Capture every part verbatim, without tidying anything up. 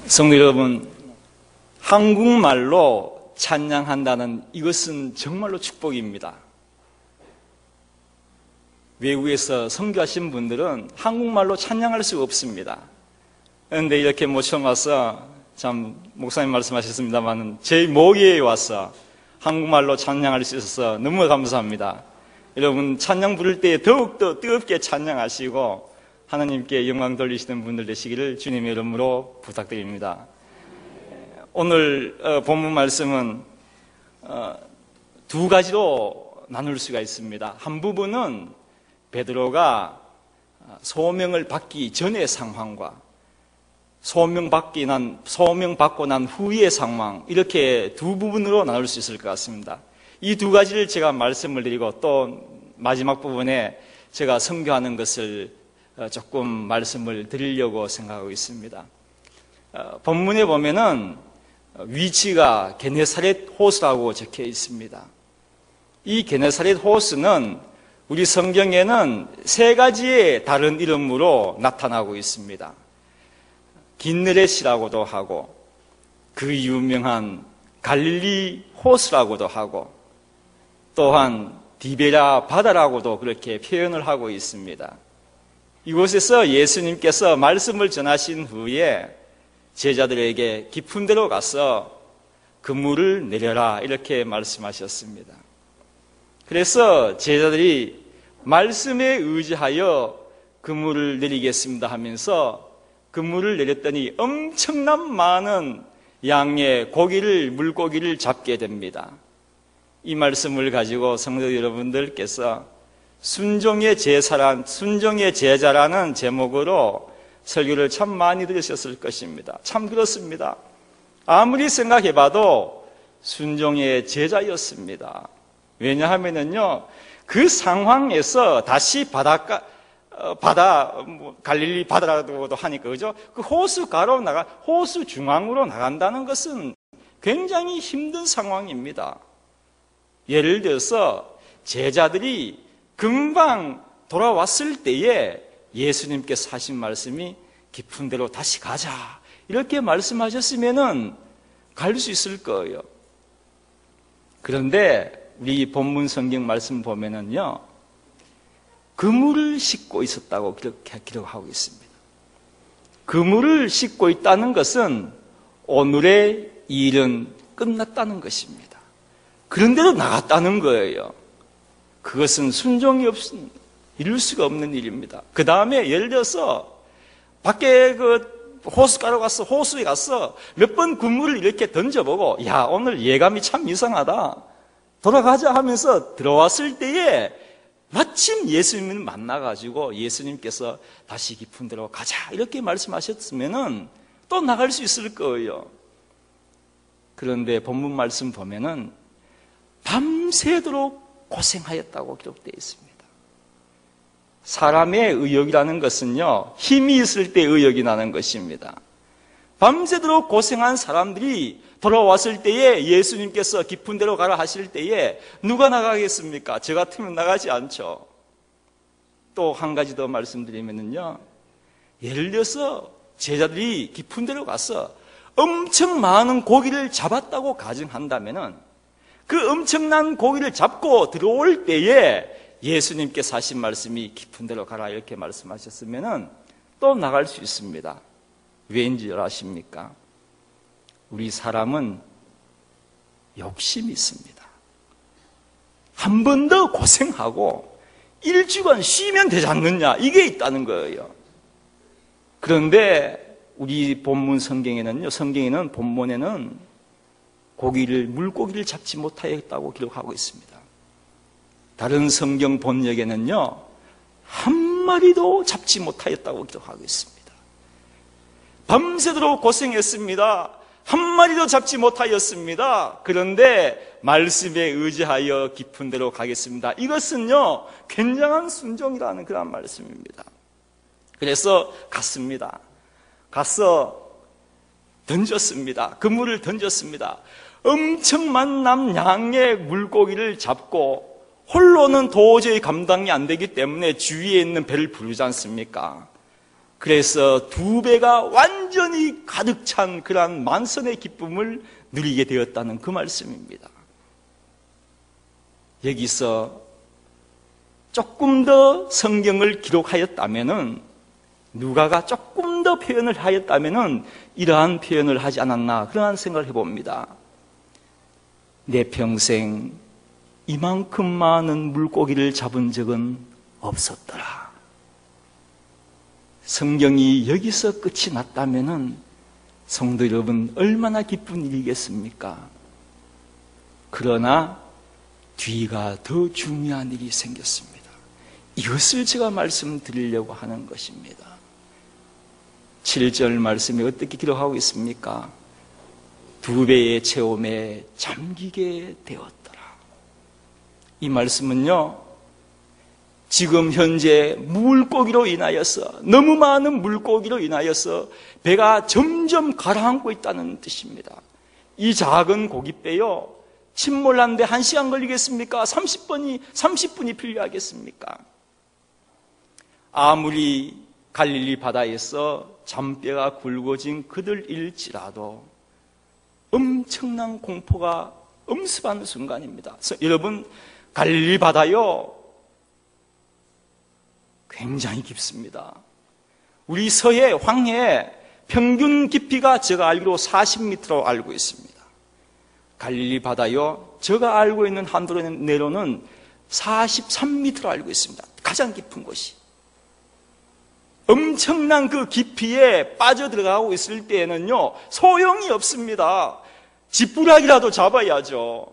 성도 여러분, 한국말로 찬양한다는 이것은 정말로 축복입니다. 외국에서 선교하신 분들은 한국말로 찬양할 수가 없습니다. 그런데 이렇게 모셔와서 참 목사님 말씀하셨습니다만 제 목에 와서 한국말로 찬양할 수 있어서 너무 감사합니다. 여러분 찬양 부를 때 더욱더 뜨겁게 찬양하시고 하나님께 영광 돌리시는 분들 되시기를 주님의 이름으로 부탁드립니다. 오늘 본문 말씀은 두 가지로 나눌 수가 있습니다. 한 부분은 베드로가 소명을 받기 전의 상황과 소명 받기 난 소명 받고 난 후의 상황, 이렇게 두 부분으로 나눌 수 있을 것 같습니다. 이 두 가지를 제가 말씀을 드리고 또 마지막 부분에 제가 선교하는 것을 조금 말씀을 드리려고 생각하고 있습니다. 본문에 보면은 위치가 게네사렛 호수라고 적혀 있습니다. 이 게네사렛 호수는 우리 성경에는 세 가지의 다른 이름으로 나타나고 있습니다. 긴네렛이라고도 하고 그 유명한 갈릴리 호수라고도 하고 또한 디베랴 바다라고도 그렇게 표현을 하고 있습니다. 이곳에서 예수님께서 말씀을 전하신 후에 제자들에게 깊은 데로 가서 그물을 내려라 이렇게 말씀하셨습니다. 그래서 제자들이 말씀에 의지하여 그물을 내리겠습니다 하면서 그물을 내렸더니 엄청난 많은 양의 고기를 물고기를 잡게 됩니다. 이 말씀을 가지고 성도 여러분들께서 순종의 제사란, 순종의 제자라는 제목으로 설교를 참 많이 들으셨을 것입니다. 참 그렇습니다. 아무리 생각해봐도 순종의 제자였습니다. 왜냐하면은요, 그 상황에서 다시 바닷가, 바다, 뭐 갈릴리 바다라고도 하니까, 그죠? 그 호수가로 나가, 호수 중앙으로 나간다는 것은 굉장히 힘든 상황입니다. 예를 들어서 제자들이 금방 돌아왔을 때에 예수님께서 하신 말씀이 깊은 데로 다시 가자 이렇게 말씀하셨으면은 갈 수 있을 거예요. 그런데 우리 본문 성경 말씀 보면은요, 그물을 싣고 있었다고 기록해, 기록하고 있습니다. 그물을 싣고 있다는 것은 오늘의 일은 끝났다는 것입니다. 그런데도 나갔다는 거예요. 그것은 순종이 없은, 이룰 수가 없는 일입니다. 그 다음에 예를 들어서 밖에 그 호수가로 가서 호수에 가서 몇 번 그물을 이렇게 던져보고 야 오늘 예감이 참 이상하다 돌아가자 하면서 들어왔을 때에 마침 예수님을 만나가지고 예수님께서 다시 깊은 데로 가자 이렇게 말씀하셨으면은 또 나갈 수 있을 거예요. 그런데 본문 말씀 보면은 밤새도록 고생하였다고 기록되어 있습니다. 사람의 의욕이라는 것은요, 힘이 있을 때 의욕이 나는 것입니다. 밤새도록 고생한 사람들이 돌아왔을 때에 예수님께서 깊은 데로 가라 하실 때에 누가 나가겠습니까? 저 같으면 나가지 않죠. 또 한 가지 더 말씀드리면요, 예를 들어서 제자들이 깊은 데로 가서 엄청 많은 고기를 잡았다고 가정한다면은 그 엄청난 고기를 잡고 들어올 때에 예수님께서 하신 말씀이 깊은 데로 가라 이렇게 말씀하셨으면은 또 나갈 수 있습니다. 왜인지 아십니까? 우리 사람은 욕심이 있습니다. 한 번 더 고생하고 일주간 쉬면 되지 않느냐 이게 있다는 거예요. 그런데 우리 본문 성경에는요, 성경에는 본문에는 고기를, 물고기를 잡지 못하였다고 기록하고 있습니다. 다른 성경 번역에는요, 한 마리도 잡지 못하였다고 기록하고 있습니다. 밤새도록 고생했습니다. 한 마리도 잡지 못하였습니다. 그런데 말씀에 의지하여 깊은 데로 가겠습니다. 이것은요, 굉장한 순종이라는 그런 말씀입니다. 그래서 갔습니다. 가서 던졌습니다. 그물을 던졌습니다. 엄청 많은 양의 물고기를 잡고 홀로는 도저히 감당이 안 되기 때문에 주위에 있는 배를 부르지 않습니까? 그래서 두 배가 완전히 가득 찬 그러한 만선의 기쁨을 누리게 되었다는 그 말씀입니다. 여기서 조금 더 성경을 기록하였다면은, 누가가 조금 더 표현을 하였다면은 이러한 표현을 하지 않았나, 그러한 생각을 해봅니다. 내 평생 이만큼 많은 물고기를 잡은 적은 없었더라. 성경이 여기서 끝이 났다면은 성도 여러분, 얼마나 기쁜 일이겠습니까? 그러나 뒤가 더 중요한 일이 생겼습니다. 이것을 제가 말씀드리려고 하는 것입니다. 칠 절 말씀이 어떻게 기록하고 있습니까? 두 배의 체험에 잠기게 되었더라. 이 말씀은요, 지금 현재 물고기로 인하여서, 너무 많은 물고기로 인하여서 배가 점점 가라앉고 있다는 뜻입니다. 이 작은 고깃배요, 침몰하는데 한 시간 걸리겠습니까? 삼십 분이, 삼십 분이 필요하겠습니까? 아무리 갈릴리 바다에서 잔뼈가 굵어진 그들일지라도 엄청난 공포가 엄습하는 순간입니다. 여러분, 갈릴리 바다요, 굉장히 깊습니다. 우리 서해, 황해 평균 깊이가 제가 알기로 사십 미터로 알고 있습니다. 갈릴리 바다요, 제가 알고 있는 한도 내로는 사십삼 미터로 알고 있습니다. 가장 깊은 곳이. 엄청난 그 깊이에 빠져들어가고 있을 때에는요, 소용이 없습니다. 지푸라기라도 잡아야죠.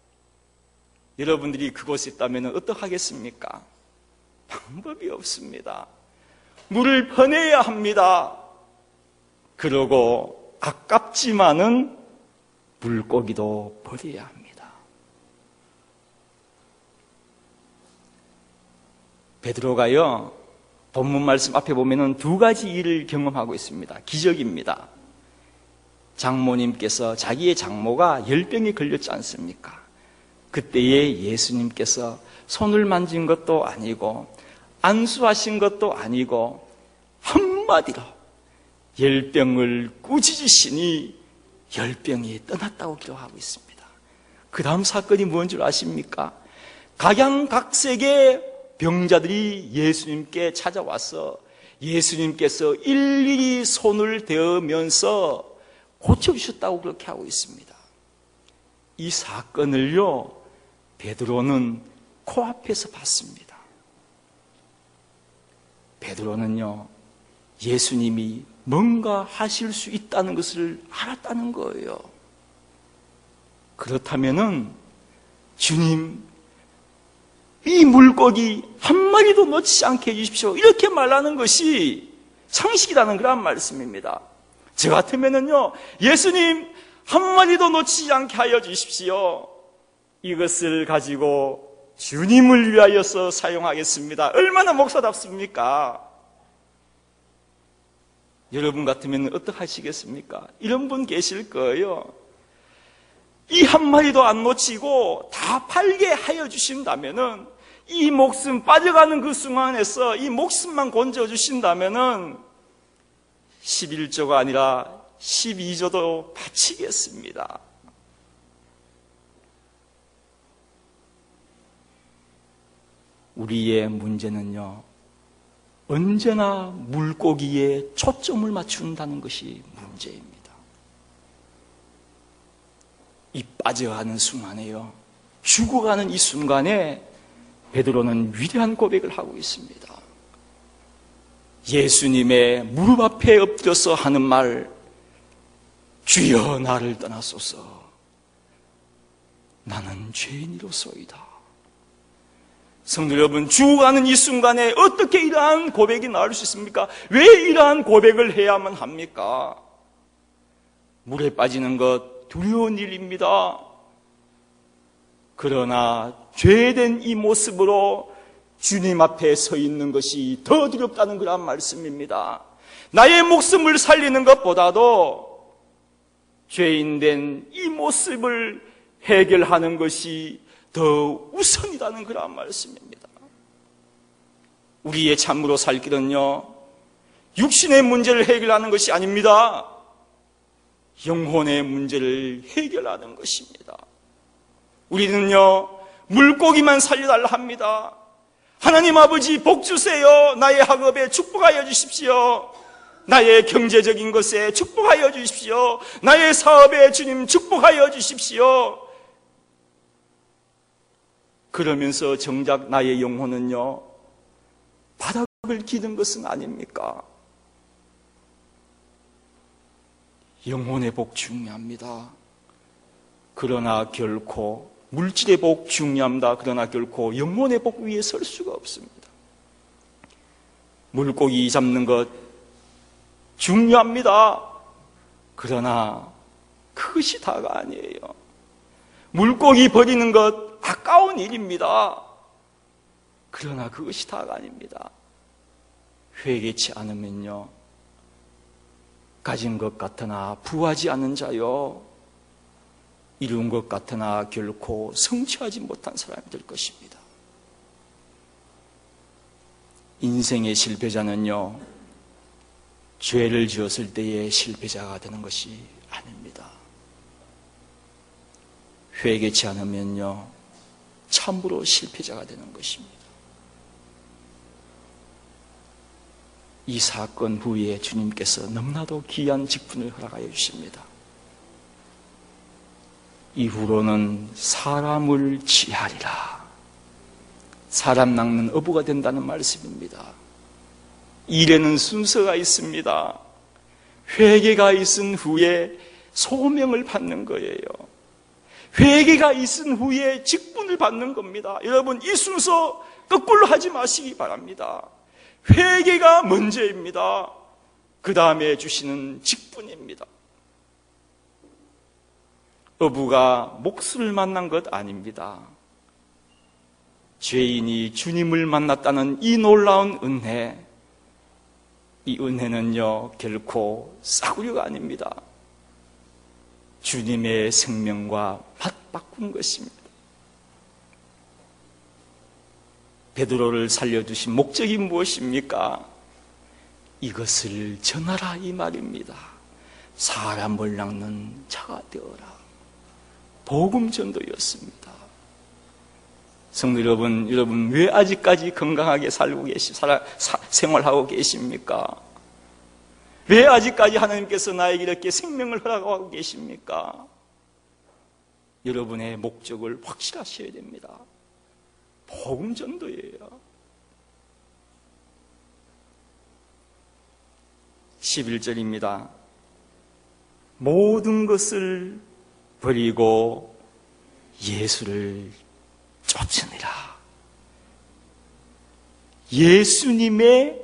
여러분들이 그곳에 있다면 어떡하겠습니까? 방법이 없습니다. 물을 퍼내야 합니다. 그러고 아깝지만은 물고기도 버려야 합니다. 베드로가요, 본문 말씀 앞에 보면은 두 가지 일을 경험하고 있습니다. 기적입니다. 장모님께서, 자기의 장모가 열병에 걸렸지 않습니까? 그때에 예수님께서 손을 만진 것도 아니고 안수하신 것도 아니고 한마디로 열병을 꾸짖으시니 열병이 떠났다고 기록하고 있습니다. 그 다음 사건이 뭔 줄 아십니까? 각양각색의 병자들이 예수님께 찾아와서 예수님께서 일일이 손을 대으면서 고쳐주셨다고 그렇게 하고 있습니다. 이 사건을요, 베드로는 코앞에서 봤습니다. 베드로는요, 예수님이 뭔가 하실 수 있다는 것을 알았다는 거예요. 그렇다면은 주님, 이 물고기 한 마리도 놓치지 않게 해주십시오, 이렇게 말하는 것이 상식이라는 그런 말씀입니다. 저 같으면은요, 예수님 한 마리도 놓치지 않게 하여 주십시오, 이것을 가지고 주님을 위하여서 사용하겠습니다. 얼마나 목사답습니까? 여러분 같으면 어떡하시겠습니까? 이런 분 계실 거예요. 이 한 마리도 안 놓치고 다 팔게 하여 주신다면은, 이 목숨 빠져가는 그 순간에서 이 목숨만 건져 주신다면은 십일 조가 아니라 십이 조도 바치겠습니다. 우리의 문제는요, 언제나 물고기에 초점을 맞춘다는 것이 문제입니다. 이 빠져가는 순간에요, 죽어가는 이 순간에 베드로는 위대한 고백을 하고 있습니다. 예수님의 무릎 앞에 엎드려서 하는 말, 주여 나를 떠나소서, 나는 죄인이로소이다. 성도 여러분, 죽어가는 이 순간에 어떻게 이러한 고백이 나올 수 있습니까? 왜 이러한 고백을 해야만 합니까? 물에 빠지는 것 두려운 일입니다. 그러나 죄된 이 모습으로 주님 앞에 서 있는 것이 더 두렵다는 그런 말씀입니다. 나의 목숨을 살리는 것보다도 죄인된 이 모습을 해결하는 것이 더 우선이라는 그런 말씀입니다. 우리의 참으로 살 길은요, 육신의 문제를 해결하는 것이 아닙니다. 영혼의 문제를 해결하는 것입니다. 우리는요, 물고기만 살려달라 합니다. 하나님 아버지 복 주세요. 나의 학업에 축복하여 주십시오. 나의 경제적인 것에 축복하여 주십시오. 나의 사업에 주님 축복하여 주십시오. 그러면서 정작 나의 영혼은요, 바닥을 기는 것은 아닙니까? 영혼의 복 중요합니다. 그러나 결코 물질의 복 중요합니다. 그러나 결코 영혼의 복 위에 설 수가 없습니다. 물고기 잡는 것 중요합니다. 그러나 그것이 다가 아니에요. 물고기 버리는 것 아까운 일입니다. 그러나 그것이 다가 아닙니다. 회개치 않으면요, 가진 것 같으나 부하지 않은 자요, 이룬 것 같으나 결코 성취하지 못한 사람이 될 것입니다. 인생의 실패자는요, 죄를 지었을 때의 실패자가 되는 것이 아닙니다. 회개치 않으면요, 참으로 실패자가 되는 것입니다. 이 사건 후에 주님께서 너무나도 귀한 직분을 허락하여 주십니다. 이후로는 사람을 취하리라. 사람 낚는 어부가 된다는 말씀입니다. 일에는 순서가 있습니다. 회개가 있은 후에 소명을 받는 거예요. 회개가 있은 후에 직분을 받는 겁니다. 여러분, 이 순서 거꾸로 하지 마시기 바랍니다. 회개가 먼저입니다. 그 다음에 주시는 직분입니다. 어부가 목수를 만난 것 아닙니다. 죄인이 주님을 만났다는 이 놀라운 은혜, 이 은혜는요, 결코 싸구려가 아닙니다. 주님의 생명과 맞바꾼 것입니다. 베드로를 살려주신 목적이 무엇입니까? 이것을 전하라, 이 말입니다. 사람을 낚는 자가 되어라. 복음 전도였습니다. 성도 여러분, 여러분 왜 아직까지 건강하게 살고 계시, 살아, 사, 생활하고 계십니까? 왜 아직까지 하나님께서 나에게 이렇게 생명을 허락하고 계십니까? 여러분의 목적을 확실하셔야 됩니다. 복음 전도예요. 십일 절입니다. 모든 것을 버리고 예수를 쫓으니라. 예수님의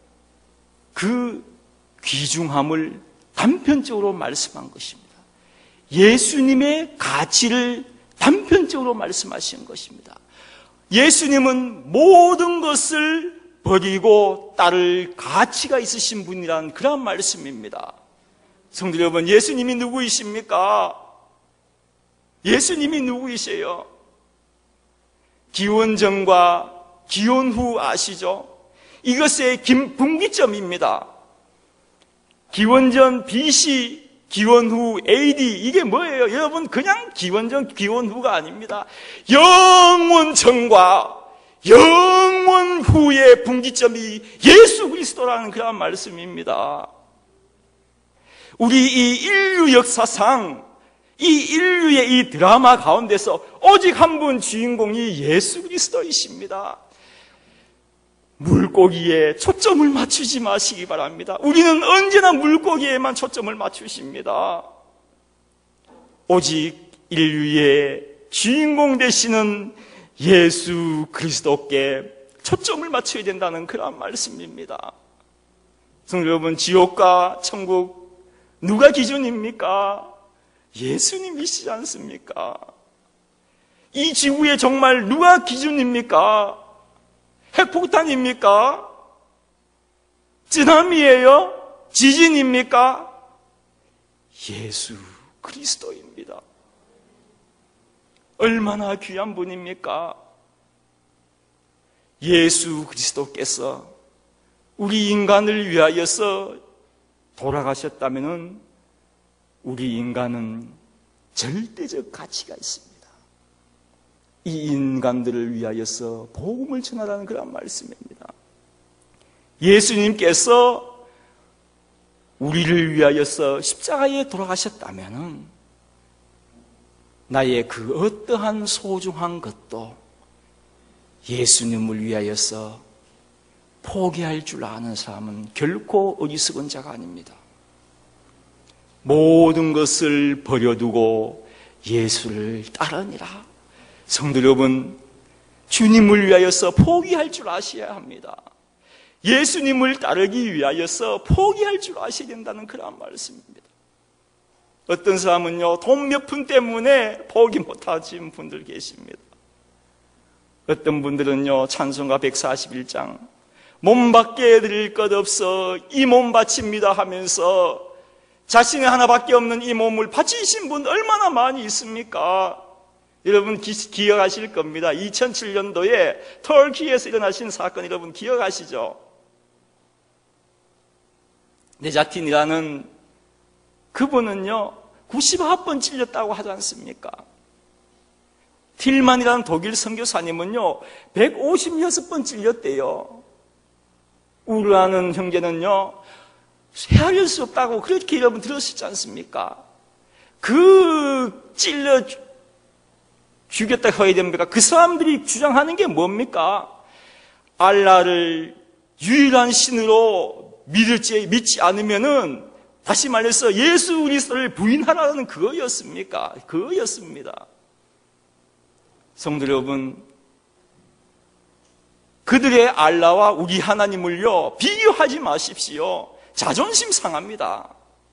그 귀중함을 단편적으로 말씀한 것입니다. 예수님의 가치를 단편적으로 말씀하신 것입니다. 예수님은 모든 것을 버리고 따를 가치가 있으신 분이란 그런 말씀입니다. 성도 여러분, 예수님이 누구이십니까? 예수님이 누구이세요? 기원전과 기원 후 아시죠? 이것의 분기점입니다. 기원전 비씨, 기원 후 에이디, 이게 뭐예요? 여러분, 그냥 기원전, 기원 후가 아닙니다. 영원 전과 영원 후의 분기점이 예수 그리스도라는 그런 말씀입니다. 우리 이 인류 역사상 이 인류의 이 드라마 가운데서 오직 한 분 주인공이 예수 그리스도이십니다. 물고기에 초점을 맞추지 마시기 바랍니다. 우리는 언제나 물고기에만 초점을 맞추십니다. 오직 인류의 주인공 되시는 예수 그리스도께 초점을 맞춰야 된다는 그런 말씀입니다. 성도 여러분, 지옥과 천국 누가 기준입니까? 예수님이시지 않습니까? 이 지구에 정말 누가 기준입니까? 핵폭탄입니까? 쓰나미예요? 지진입니까? 예수 그리스도입니다. 얼마나 귀한 분입니까? 예수 그리스도께서 우리 인간을 위하여서 돌아가셨다면 우리 인간은 절대적 가치가 있습니다. 이 인간들을 위하여서 복음을 전하라는 그런 말씀입니다. 예수님께서 우리를 위하여서 십자가에 돌아가셨다면 나의 그 어떠한 소중한 것도 예수님을 위하여서 포기할 줄 아는 사람은 결코 어리석은 자가 아닙니다. 모든 것을 버려두고 예수를 따르니라. 성도 여러분, 주님을 위하여서 포기할 줄 아셔야 합니다. 예수님을 따르기 위하여서 포기할 줄 아셔야 된다는 그런 말씀입니다. 어떤 사람은요, 돈 몇 푼 때문에 포기 못하신 분들 계십니다. 어떤 분들은요, 찬송가 백사십일 장 몸 밖에 드릴 것 없어 이 몸 바칩니다 하면서 자신의 하나밖에 없는 이 몸을 바치신 분 얼마나 많이 있습니까? 여러분 기, 기억하실 겁니다. 이천칠 년도에 터키에서 일어나신 사건 여러분 기억하시죠? 네자틴이라는 그분은요 구십구 번 찔렸다고 하지 않습니까? 틸만이라는 독일 선교사님은요 백오십육 번 찔렸대요. 우르라는 형제는요 헤아릴 수 없다고 그렇게 여러분 들으시지 않습니까? 그 찔러 죽였다고 해야 됩니까? 그 사람들이 주장하는 게 뭡니까? 알라를 유일한 신으로 믿을지 믿지 않으면은 다시 말해서 예수 그리스도를 부인하라는 그거였습니까? 그거였습니다. 성도 여러분, 그들의 알라와 우리 하나님을요 비교하지 마십시오. 자존심 상합니다.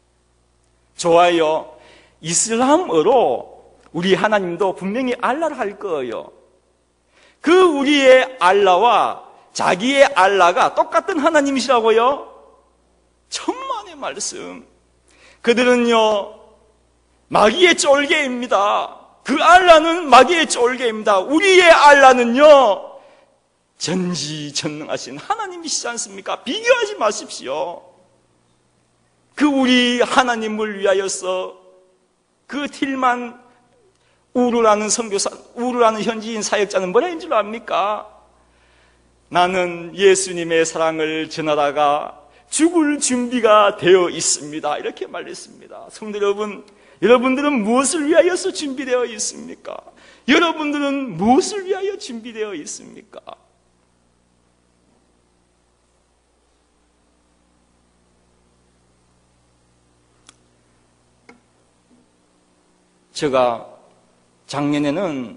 좋아요. 이슬람어로 우리 하나님도 분명히 알라를 할 거예요. 그 우리의 알라와 자기의 알라가 똑같은 하나님이시라고요? 천만의 말씀. 그들은요 마귀의 쫄개입니다. 그 알라는 마귀의 쫄개입니다. 우리의 알라는요 전지전능하신 하나님이시지 않습니까? 비교하지 마십시오. 그 우리 하나님을 위하여서 그 틸만 우르라는 선교사, 우르라는 현지인 사역자는 뭐라 했는 줄 압니까? 나는 예수님의 사랑을 전하다가 죽을 준비가 되어 있습니다. 이렇게 말했습니다. 성도 여러분, 여러분들은 무엇을 위하여서 준비되어 있습니까? 여러분들은 무엇을 위하여 준비되어 있습니까? 제가 작년에는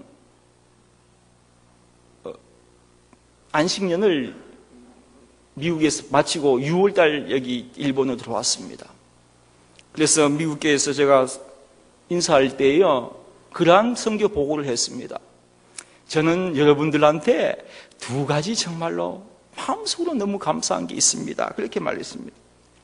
안식년을 미국에서 마치고 유월달 여기 일본으로 들어왔습니다. 그래서 미국에서 제가 인사할 때에요 그러한 선교 보고를 했습니다. 저는 여러분들한테 두 가지 정말로 마음속으로 너무 감사한 게 있습니다. 그렇게 말했습니다.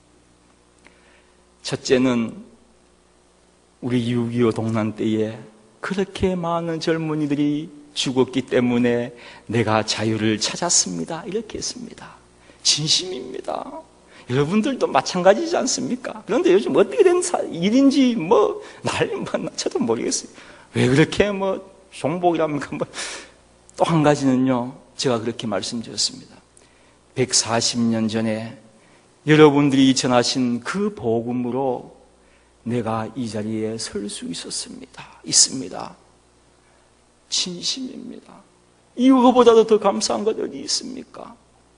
첫째는 우리 육이오 동란 때에 그렇게 많은 젊은이들이 죽었기 때문에 내가 자유를 찾았습니다. 이렇게 했습니다. 진심입니다. 여러분들도 마찬가지지 않습니까? 그런데 요즘 어떻게 된 일인지 뭐 난리 뭐 저도 모르겠어요. 왜 그렇게 뭐 종복이랍니까? 뭐 또 한 가지는요. 제가 그렇게 말씀드렸습니다. 백사십 년 전에 여러분들이 전하신 그 복음으로 내가 이 자리에 설 수 있었습니다. 있습니다. 진심입니다. 이거보다도 더 감사한 것 어디 있습니까?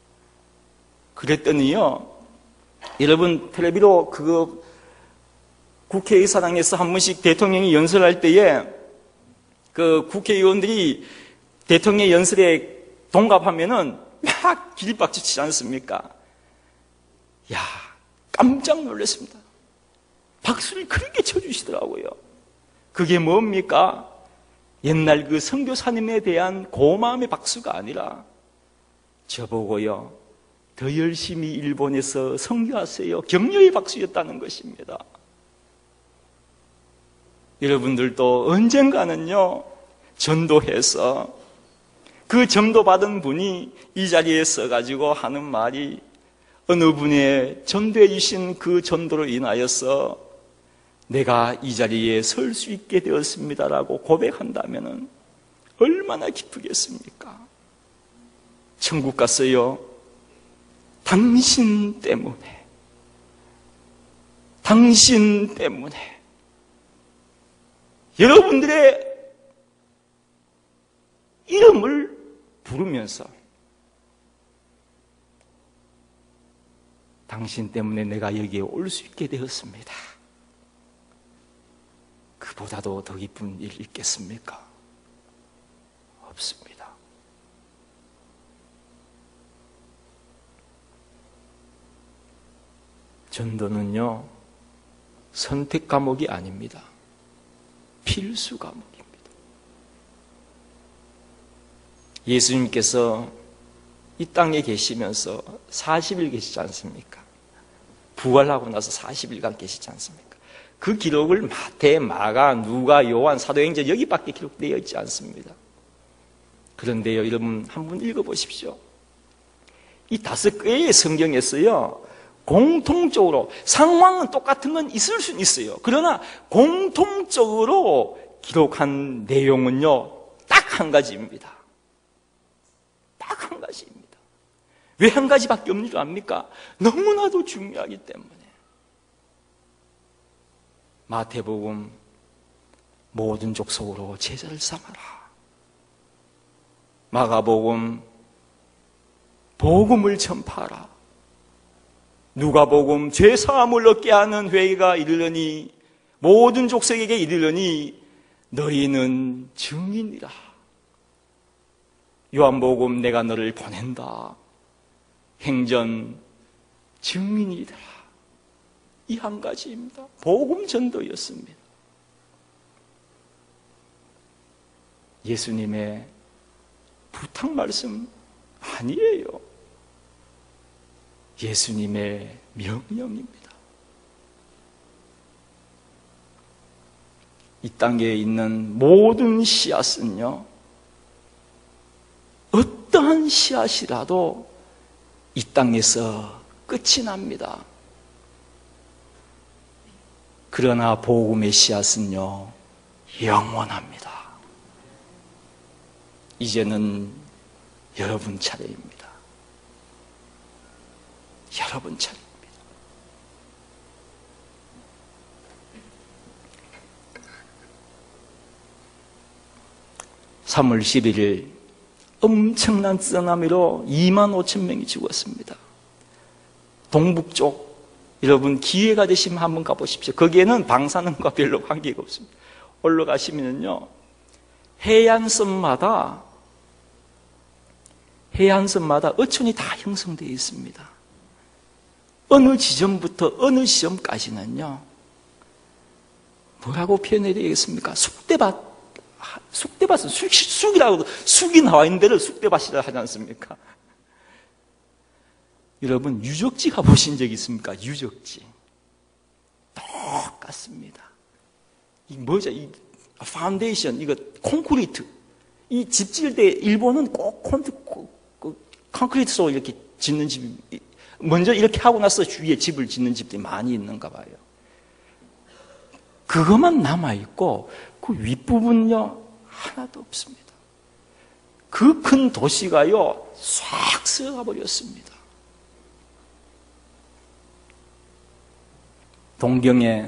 그랬더니요, 여러분 텔레비로 그거 국회의사당에서 한 번씩 대통령이 연설할 때에 그 국회의원들이 대통령 연설에 동갑하면은 막 기립박수 치지 않습니까? 야, 깜짝 놀랐습니다. 박수를 그렇게 쳐주시더라고요. 그게 뭡니까? 옛날 그 선교사님에 대한 고마움의 박수가 아니라 저보고요 더 열심히 일본에서 선교하세요 격려의 박수였다는 것입니다. 여러분들도 언젠가는요 전도해서 그 전도받은 분이 이 자리에 서가지고 하는 말이 어느 분의 전도해 주신 그 전도로 인하여서 내가 이 자리에 설 수 있게 되었습니다라고 고백한다면 얼마나 기쁘겠습니까? 천국 갔어요. 당신 때문에, 당신 때문에 여러분들의 이름을 부르면서 당신 때문에 내가 여기에 올 수 있게 되었습니다. 그보다도 더 기쁜 일 있겠습니까? 없습니다. 전도는요, 선택 과목이 아닙니다. 필수 과목입니다. 예수님께서 이 땅에 계시면서 사십 일 계시지 않습니까? 부활하고 나서 사십 일간 계시지 않습니까? 그 기록을 마태, 마가, 누가, 요한, 사도행전 여기밖에 기록되어 있지 않습니다. 그런데요, 여러분 한번 읽어보십시오. 이 다섯 개의 성경에서요, 공통적으로 상황은 똑같은 건 있을 수는 있어요. 그러나 공통적으로 기록한 내용은요, 딱 한 가지입니다. 딱 한 가지입니다. 왜 한 가지밖에 없는 줄 압니까? 너무나도 중요하기 때문에. 마태복음 모든 족속으로 제자를 삼아라. 마가복음 복음을 전파하라. 누가복음 죄사함을 얻게 하는 회의가 이르려니 모든 족속에게 이르려니 너희는 증인이라. 요한복음 내가 너를 보낸다. 행전 증인이다. 이 한 가지입니다. 복음 전도였습니다. 예수님의 부탁 말씀 아니에요. 예수님의 명령입니다. 이 땅에 있는 모든 씨앗은요, 어떠한 씨앗이라도 이 땅에서 끝이 납니다. 그러나 복음의 씨앗은요, 영원합니다. 이제는 여러분 차례입니다. 여러분 차례입니다. 삼월 십일일 엄청난 쓰나미로 이만 오천 명이 죽었습니다. 동북쪽, 여러분 기회가 되시면 한번 가보십시오. 거기에는 방사능과 별로 관계가 없습니다. 올라가시면요, 해안선마다 해안선마다 어촌이 다 형성되어 있습니다. 어느 지점부터 어느 지점까지는요, 뭐라고 표현해야 되겠습니까? 쑥대밭, 쑥대밭은 쑥, 쑥이라고, 쑥이 나와 있는 데를 쑥대밭이라 하지 않습니까? 여러분, 유적지 가보신 적 있습니까? 유적지. 똑같습니다. 이 뭐죠? 이 파운데이션, 이거 콘크리트. 이 집 지을 때 일본은 꼭 콘, 콘크리트로 이렇게 짓는 집이, 먼저 이렇게 하고 나서 주위에 집을 짓는 집들이 많이 있는가 봐요. 그것만 남아있고, 그 윗부분요, 하나도 없습니다. 그 큰 도시가요, 싹 썩어 버렸습니다. 동경에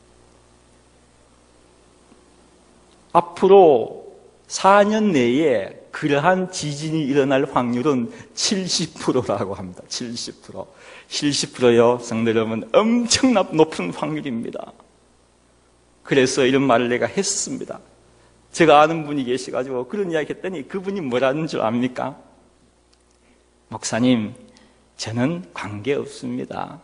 앞으로 사 년 내에 그러한 지진이 일어날 확률은 칠십 퍼센트라고 합니다. 칠십 퍼센트. 칠십 퍼센트요, 성도 여러분, 엄청나 높은 확률입니다. 그래서 이런 말을 내가 했습니다. 제가 아는 분이 계셔가지고 그런 이야기 했더니 그분이 뭐라는 줄 압니까? 목사님, 저는 관계없습니다.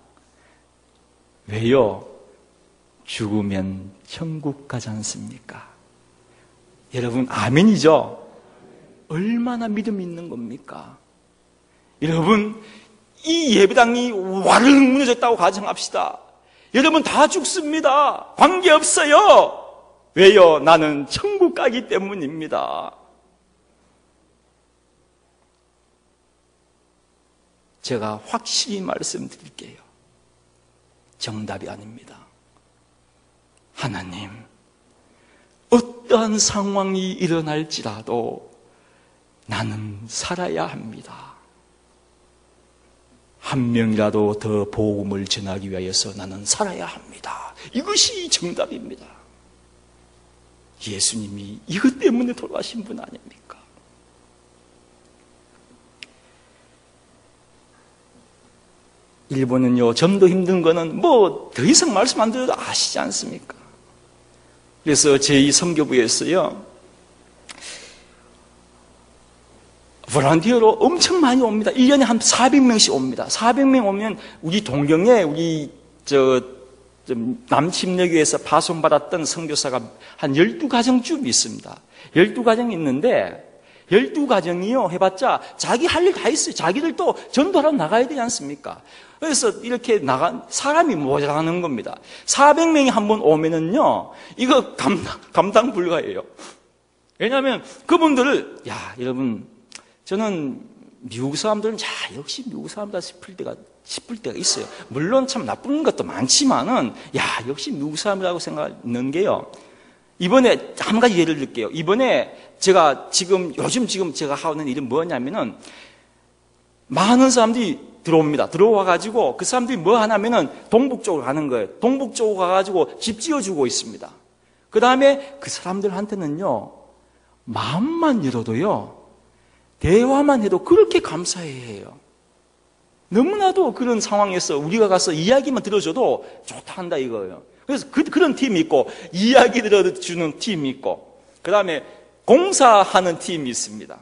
왜요? 죽으면 천국 가지 않습니까? 여러분, 아멘이죠? 얼마나 믿음 있는 겁니까? 여러분, 이 예배당이 와르르 무너졌다고 가정합시다. 여러분 다 죽습니다. 관계없어요. 왜요? 나는 천국 가기 때문입니다. 제가 확실히 말씀드릴게요. 정답이 아닙니다. 하나님, 어떠한 상황이 일어날지라도 나는 살아야 합니다. 한 명이라도 더 복음을 전하기 위하여서 나는 살아야 합니다. 이것이 정답입니다. 예수님이 이것 때문에 돌아가신 분 아닙니까? 일본은요, 좀 더 힘든 거는 뭐 더 이상 말씀 안 드려도 아시지 않습니까? 그래서 제이 선교부에서요, 볼런티어로 엄청 많이 옵니다. 일 년에 한 사백 명씩 옵니다. 사백 명 오면 우리 동경에 우리 저 남침례교에서 파송받았던 선교사가 한 열두 가정쯤 있습니다. 열두 가정이 있는데 열두 가정이요 해봤자 자기 할 일 다 있어요. 자기들도 전도하러 나가야 되지 않습니까? 그래서 이렇게 나간 사람이 모자라는 겁니다. 사백 명이 한번 오면은요 이거 감당, 감당 불가예요. 왜냐하면 그분들을 야 여러분 저는 미국 사람들은 자 역시 미국 사람다 싶을 때가 싶을 때가 있어요. 물론 참 나쁜 것도 많지만은 야 역시 미국 사람이라고 생각하는 게요. 이번에 한 가지 예를 들게요. 이번에 제가 지금 요즘 지금 제가 하는 일은 뭐냐면은 많은 사람들이 들어옵니다. 들어와 가지고 그 사람들이 뭐 하냐면은 동북 쪽으로 가는 거예요. 동북 쪽으로 가 가지고 집 지어주고 있습니다. 그 다음에 그 사람들한테는요 마음만 열어도요 대화만 해도 그렇게 감사해해요. 너무나도 그런 상황에서 우리가 가서 이야기만 들어줘도 좋다 한다 이거예요. 그래서 그, 그런 팀이 있고 이야기 들어주는 팀이 있고 그 다음에 공사하는 팀이 있습니다.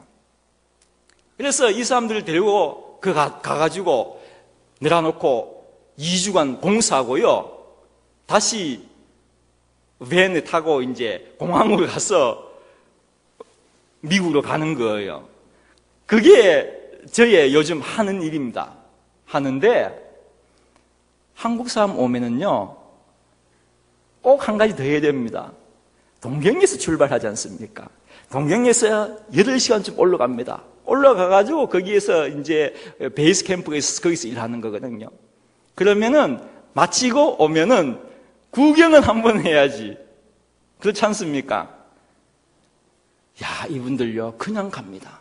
그래서 이 사람들을 데리고 그 가, 가가지고 내려놓고 이 주간 공사하고요 다시 밴을 타고 이제 공항으로 가서 미국으로 가는 거예요. 그게 저의 요즘 하는 일입니다. 하는데 한국 사람 오면은요 꼭 한 가지 더 해야 됩니다. 동경에서 출발하지 않습니까? 동경에서 여덟 시간쯤 올라갑니다. 올라가가지고 거기에서 이제 베이스 캠프에서 거기서 일하는 거거든요. 그러면은 마치고 오면은 구경은 한번 해야지. 그렇지 않습니까? 야, 이분들요, 그냥 갑니다.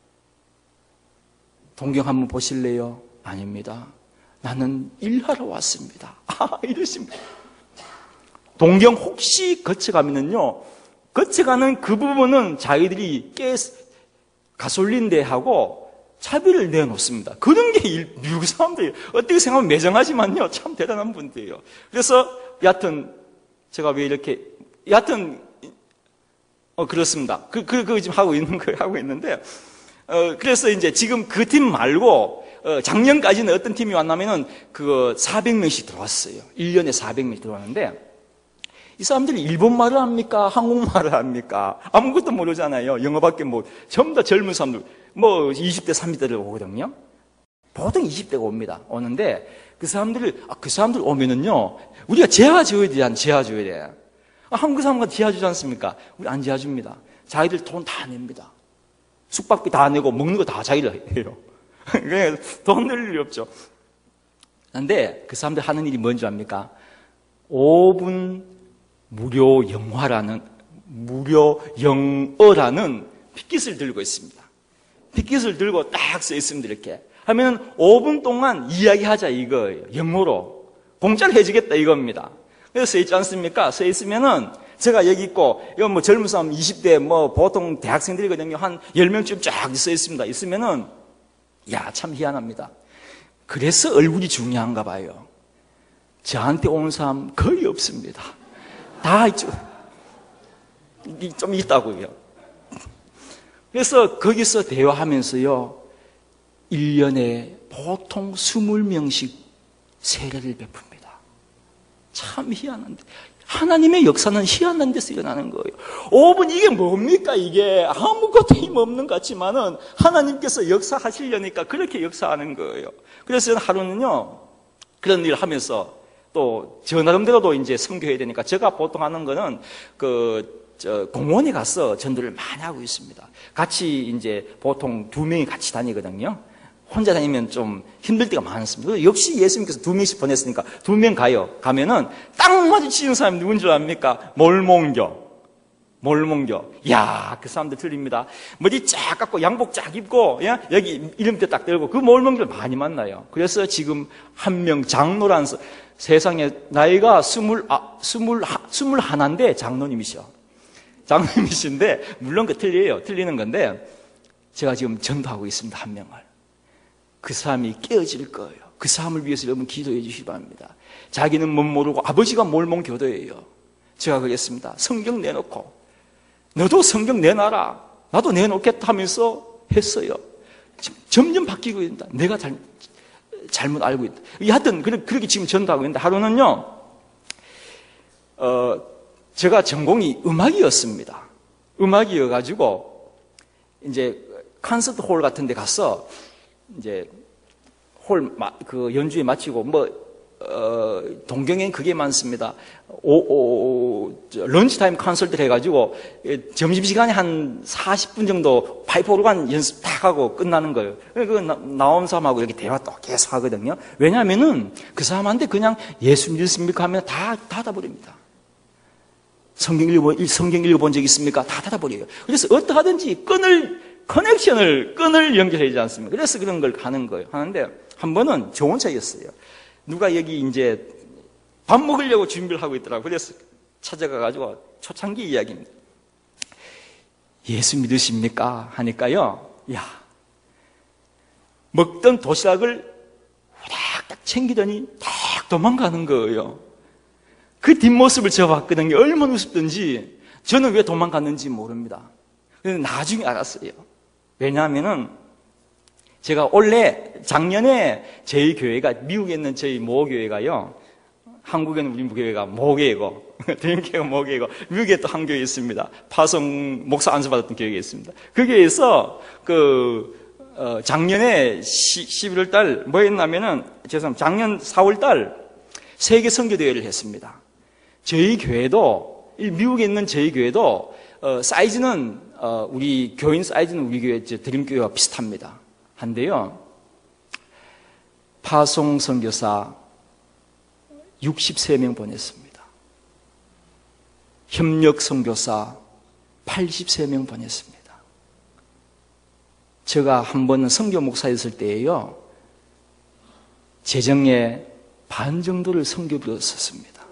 동경 한번 보실래요? 아닙니다. 나는 일하러 왔습니다. 아, 이러십니다. 동경 혹시 거쳐가면은요, 거쳐가는 그 부분은 자기들이 가스, 가솔린대하고 차비를 내놓습니다. 그런 게 일, 미국 사람들이 어떻게 생각하면 매정하지만요, 참 대단한 분들이에요. 그래서 여하튼 제가 왜 이렇게 여하튼 어 그렇습니다. 그 그 그 지금 하고 있는 거 하고 있는데 어 그래서 이제 지금 그 팀 말고 어 작년까지는 어떤 팀이 왔냐면은 그 사백 명씩 들어왔어요. 일 년에 사백 명씩 들어왔는데. 이 사람들이 일본말을 합니까? 한국말을 합니까? 아무것도 모르잖아요. 영어밖에 뭐, 전부 다 젊은 사람들, 뭐, 이십 대, 삼십 대들 오거든요. 보통 이십 대가 옵니다. 오는데, 그 사람들을, 아, 그 사람들 오면은요, 우리가 재화 줘야 돼, 안 재화 줘야 돼. 아, 한국 사람과 재화 주지 않습니까? 우리 안 재화 줍니다. 자기들 돈 다 냅니다. 숙박비 다 내고, 먹는 거 다 자기들 해요. 그래서 돈 낼 일이 없죠. 그런데 그 사람들 하는 일이 뭔지 압니까? 오 분, 무료 영화라는, 무료 영어라는 핏깃을 들고 있습니다. 핏깃을 들고 딱 써 있습니다, 이렇게. 하면 오 분 동안 이야기하자 이거예요. 영어로. 공짜로 해주겠다 이겁니다. 그래서 써 있지 않습니까? 써 있으면은 제가 여기 있고, 이건 뭐 젊은 사람 이십 대, 뭐 보통 대학생들이거든요. 한 열 명쯤 쫙 써 있습니다. 있으면은, 야, 참 희한합니다. 그래서 얼굴이 중요한가 봐요. 저한테 오는 사람 거의 없습니다. 다 좀 있다고요. 그래서 거기서 대화하면서요, 일 년에 보통 이십 명씩 세례를 베풉니다. 참 희한한데. 하나님의 역사는 희한한 데서 일어나는 거예요. 오 분 이게 뭡니까 이게 아무것도 힘없는 것 같지만은 하나님께서 역사하시려니까 그렇게 역사하는 거예요. 그래서 하루는요 그런 일을 하면서 또 저 나름대로도 이제 선교해야 되니까 제가 보통 하는 거는 그 저 공원에 가서 전도를 많이 하고 있습니다. 같이 이제 보통 두 명이 같이 다니거든요. 혼자 다니면 좀 힘들 때가 많습니다. 역시 예수님께서 두 명씩 보냈으니까 두 명 가요. 가면은 딱 마주치는 사람이 누군 줄 압니까? 몰몬교. 몰몬교. 야, 그 사람들 틀립니다. 머리 쫙 깎고 양복 쫙 입고, 야, 여기 이름표 딱 들고 그 몰몬교를 많이 만나요. 그래서 지금 한 명 장로란 세상에 나이가 스물, 아, 스물, 스물 하나인데 장로님이셔. 장로님이신데, 물론 그 틀려요. 틀리는 건데, 제가 지금 전도하고 있습니다. 한 명을. 그 사람이 깨어질 거예요. 그 사람을 위해서 여러분 기도해 주시기 바랍니다. 자기는 못 모르고 아버지가 몰몬 교도예요. 제가 그랬습니다. 성경 내놓고 너도 성경 내놔라. 나도 내놓겠다 하면서 했어요. 점점 바뀌고 있다. 내가 잘, 잘못 알고 있다. 하여튼 그렇게 지금 전도하고 있는데 하루는요. 어, 제가 전공이 음악이었습니다. 음악이어가지고 이제 콘서트 홀 같은 데 가서 이제 홀 그 연주회 마치고 뭐 어, 동경엔 그게 많습니다. 오, 오, 런치타임 콘서트를 해가지고 점심시간에 한 사십 분 정도 파이프 오르간 연습 다 하고 끝나는 거예요. 그 나온 사람하고 이렇게 대화 또 계속 하거든요. 왜냐하면은 그 사람한테 그냥 예수 믿습니까 하면 다 닫아버립니다. 성경 읽어본, 성경 읽어본 적 있습니까? 다 닫아버려요. 그래서 어떻게 하든지 끈을 커넥션을, 끈을 연결하지 않습니까? 그래서 그런 걸 가는 거예요. 하는데, 한 번은 저 혼자였어요. 누가 여기 이제 밥 먹으려고 준비를 하고 있더라고요. 그래서 찾아가가지고 초창기 이야기입니다. 예수 믿으십니까? 하니까요, 야, 먹던 도시락을 후닥딱 챙기더니 딱 도망가는 거예요. 그 뒷모습을 제가 봤거든요. 얼마나 우습던지 저는 왜 도망갔는지 모릅니다. 나중에 알았어요. 왜냐하면은 제가 원래 작년에 저희 교회가 미국에 있는 저희 모교회가요. 한국에는 우리 교회가 모교회고 대인교회가 모교회고 미국에 또 한 교회 있습니다. 파송 목사 안수받았던 교회가 있습니다. 그 교회에서 그 어, 작년에 십일월 달 뭐 했냐면은 죄송합니다. 작년 사월 달 세계 선교 대회를 했습니다. 저희 교회도 미국에 있는 저희 교회도 어, 사이즈는 어, 우리 교인 사이즈는 우리 교회 드림교회와 비슷합니다. 한데요, 파송 선교사 육십삼 명 보냈습니다. 협력 선교사 팔십삼 명 보냈습니다. 제가 한 번은 선교 목사였을 때에요, 재정의 반 정도를 선교비로 썼습니다.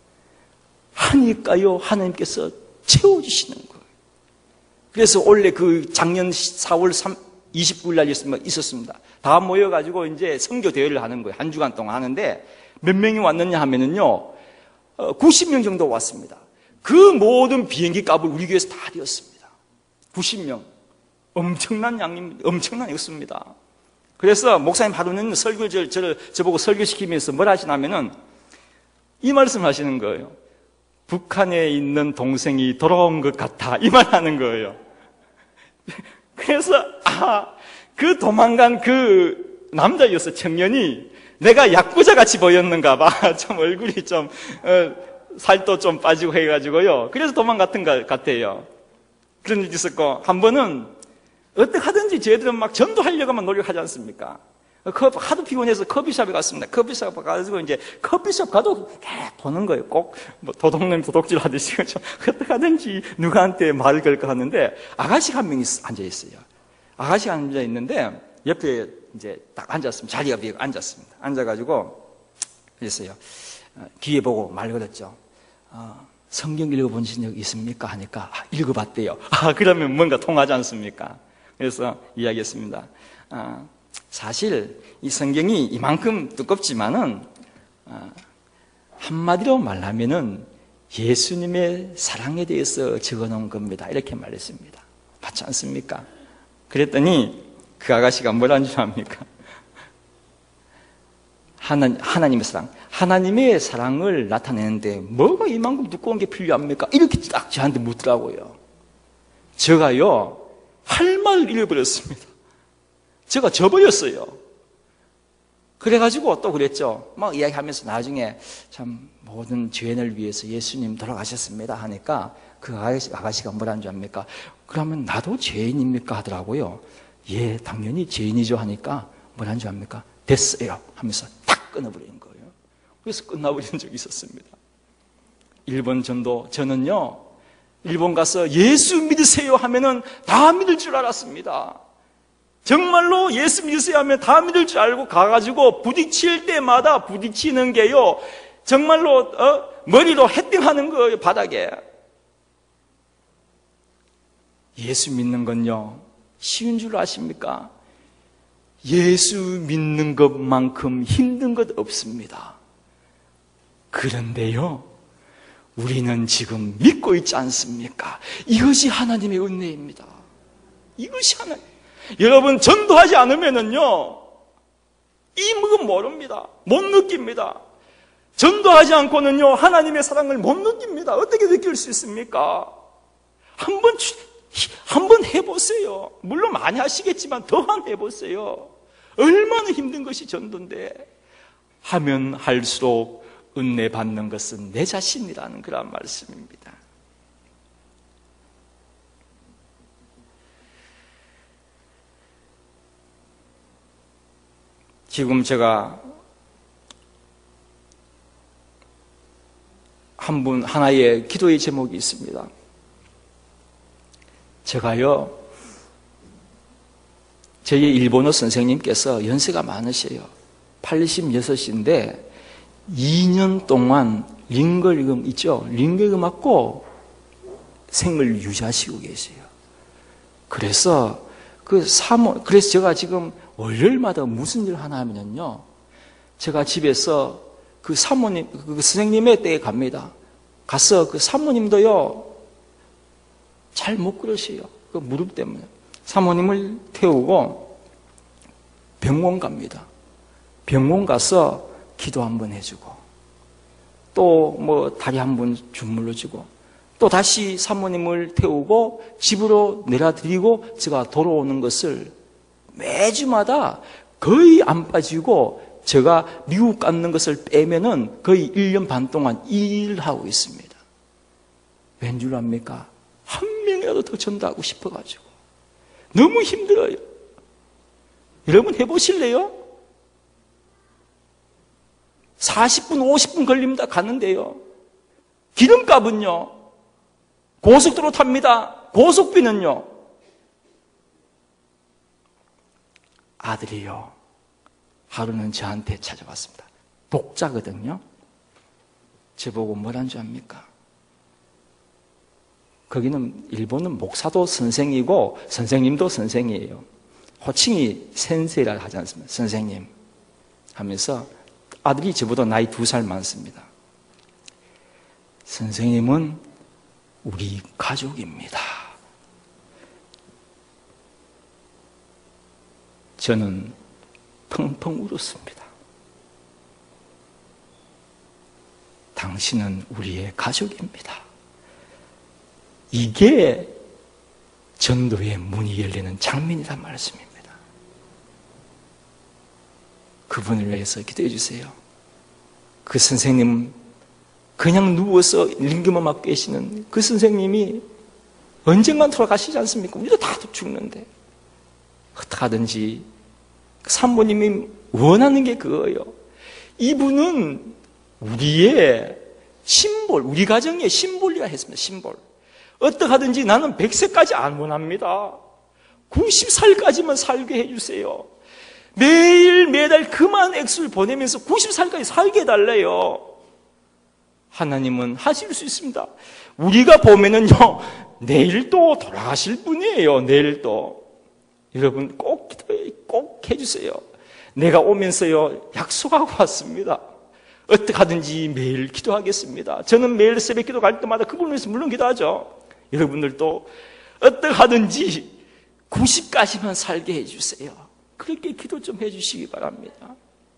하니까요, 하나님께서 채워주시는 거예요. 그래서 원래 그 작년 사월 이십구 일 날 있었습니다. 다 모여가지고 이제 선교 대회를 하는 거예요. 한 주간 동안 하는데 몇 명이 왔느냐 하면은요, 구십 명 정도 왔습니다. 그 모든 비행기 값을 우리 교회에서 다 되었습니다. 구십 명. 엄청난 양입니다. 엄청난 액수입니다. 그래서 목사님 하루는 설교를 저, 저를 저보고 설교시키면서 뭘 하시냐면은 이 말씀 하시는 거예요. 북한에 있는 동생이 돌아온 것 같아. 이 말 하는 거예요. 그래서 아, 그 도망간 그 남자였어, 청년이 내가 야쿠자 같이 보였는가 봐. 좀 얼굴이 좀 어, 살도 좀 빠지고 해가지고요. 그래서 도망갔던 것 같아요. 그런 일이 있었고, 한 번은 어떻게 하든지 저희들은 막 전도하려고만 노력하지 않습니까? 하도 피곤해서 커피숍에 갔습니다. 커피숍 가가지고 이제 커피숍 가도 계속 보는 거예요. 꼭 뭐 도둑놈 도둑질 하듯이. 어떻게 하든지 누구한테 말을 걸까 하는데 아가씨가 한 명이 앉아 있어요. 아가씨가 앉아 있는데 옆에 이제 딱 앉았습니다. 자리가 비어 앉았습니다. 앉아가지고 그랬어요. 귀에 보고 말 걸었죠. 어, 성경 읽어본 적 있습니까? 하니까 아, 읽어봤대요. 아, 그러면 뭔가 통하지 않습니까? 그래서 이야기했습니다. 아, 사실 이 성경이 이만큼 두껍지만은 아, 한마디로 말하면은 예수님의 사랑에 대해서 적어놓은 겁니다. 이렇게 말했습니다. 맞지 않습니까? 그랬더니 그 아가씨가 뭐라는 줄 압니까? 하나, 하나님의 사랑, 하나님의 사랑을 나타내는데 뭐가 이만큼 두꺼운 게 필요합니까? 이렇게 딱 저한테 묻더라고요. 제가요 할 말을 잃어버렸습니다. 제가 져버렸어요. 그래가지고 또 그랬죠. 막 이야기하면서 나중에 참 모든 죄인을 위해서 예수님 돌아가셨습니다 하니까 그 아가씨, 아가씨가 뭐라는 줄 압니까? 그러면 나도 죄인입니까? 하더라고요. 예, 당연히 죄인이죠 하니까 뭐라는 줄 압니까? 됐어요 하면서 탁 끊어버리는 거예요. 그래서 끝나버리는 적이 있었습니다. 일본 전도, 저는요 일본 가서 예수 믿으세요 하면은 다 믿을 줄 알았습니다. 정말로 예수 믿으세요 하면 다 믿을 줄 알고 가가지고 부딪힐 때마다 부딪히는 게요 정말로 어? 머리로 헤딩하는 거예요, 바닥에. 예수 믿는 건요 쉬운 줄 아십니까? 예수 믿는 것만큼 힘든 것 없습니다. 그런데요 우리는 지금 믿고 있지 않습니까? 이것이 하나님의 은혜입니다. 이것이 하나님. 여러분 전도하지 않으면은요 이목은 모릅니다. 못 느낍니다. 전도하지 않고는요 하나님의 사랑을 못 느낍니다. 어떻게 느낄 수 있습니까? 한번 한번 해보세요. 물론 많이 하시겠지만 더한 해보세요. 얼마나 힘든 것이 전도인데. 하면 할수록 은혜 받는 것은 내 자신이라는 그런 말씀입니다. 지금 제가 한 분 하나의 기도의 제목이 있습니다. 제가요 저희 일본어 선생님께서 연세가 많으세요. 팔십육인데 이 년 동안 링거리금 있죠? 링거리금 맞고 생을 유지하시고 계세요. 그래서 그 사모, 그래서 제가 지금 월요일마다 무슨 일을 하나 하면요. 제가 집에서 그 사모님, 그 선생님의 때에 갑니다. 가서 그 사모님도요, 잘 못 그러세요. 그 무릎 때문에. 사모님을 태우고 병원 갑니다. 병원 가서 기도 한번 해주고, 또 뭐 다리 한번 주물러주고, 또 다시 사모님을 태우고 집으로 내려드리고 제가 돌아오는 것을 매주마다 거의 안 빠지고 제가 미국 갔는 것을 빼면은 거의 일 년 반 동안 이 일을 하고 있습니다. 왠 줄 압니까? 한 명이라도 더 전도하고 싶어가지고. 너무 힘들어요. 여러분 해보실래요? 사십 분, 오십 분 걸립니다. 가는데요. 기름값은요. 고속도로 탑니다. 고속비는요. 아들이요. 하루는 저한테 찾아왔습니다. 독자거든요. 저보고 뭐란 줄 압니까? 거기는 일본은 목사도 선생이고 선생님도 선생이에요. 호칭이 센세이라 하지 않습니까? 선생님 하면서 아들이 저보다 나이 두 살 많습니다. 선생님은 우리 가족입니다. 저는 펑펑 울었습니다. 당신은 우리의 가족입니다. 이게 전도의 문이 열리는 장면이란 말씀입니다. 그분을 위해서 기도해 주세요. 그 선생님, 그냥 누워서 링기만 맞고 계시는 그 선생님이 언젠간 돌아가시지 않습니까? 우리도 다 죽는데. 어떡하든지 산모님이 원하는 게 그거예요. 이분은 우리의 심볼, 우리 가정의 심볼이라 했습니다. 심볼. 어떡하든지 나는 백 세까지 안 원합니다. 구십 살까지만 살게 해주세요. 매일 매달 그만 액수를 보내면서 구십 살까지 살게 해달래요. 하나님은 하실 수 있습니다. 우리가 보면은요, 내일 또 돌아가실 분이에요. 내일 또. 여러분 꼭 기도해, 꼭 해주세요. 내가 오면서요 약속하고 왔습니다. 어떡하든지 매일 기도하겠습니다. 저는 매일 새벽 기도 갈 때마다 그분을 위해서 물론 기도하죠. 여러분들도 어떡하든지 구십까지만 살게 해주세요. 그렇게 기도 좀 해주시기 바랍니다.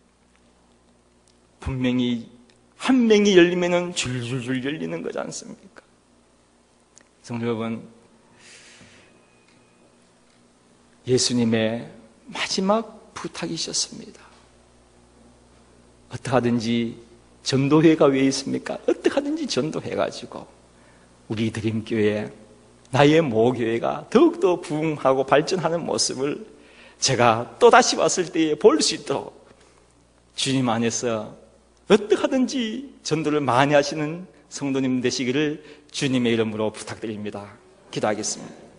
분명히 한 명이 열리면은 줄줄줄 열리는 거지 않습니까? 성도 여러분, 예수님의 마지막 부탁이셨습니다. 어떡하든지 전도회가 왜 있습니까? 어떡하든지 전도해가지고 우리 드림교회, 나의 모교회가 더욱더 부흥하고 발전하는 모습을 제가 또다시 왔을 때에 볼 수 있도록 주님 안에서 어떻게 하든지 전도를 많이 하시는 성도님 되시기를 주님의 이름으로 부탁드립니다. 기도하겠습니다.